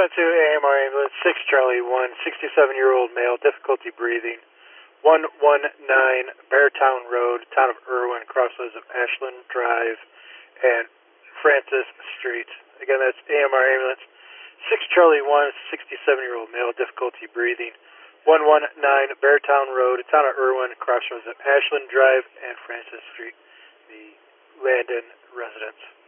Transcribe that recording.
672 AMR ambulance, 6 Charlie 1, 67-year-old male, difficulty breathing, 119 Beartown Road, town of Irwin, crossroads of Ashland Drive and Francis Street. Again, that's AMR ambulance, 6 Charlie 1, 67-year-old male, difficulty breathing, 119 Beartown Road, town of Irwin, crossroads of Ashland Drive and Francis Street, the Landon residence.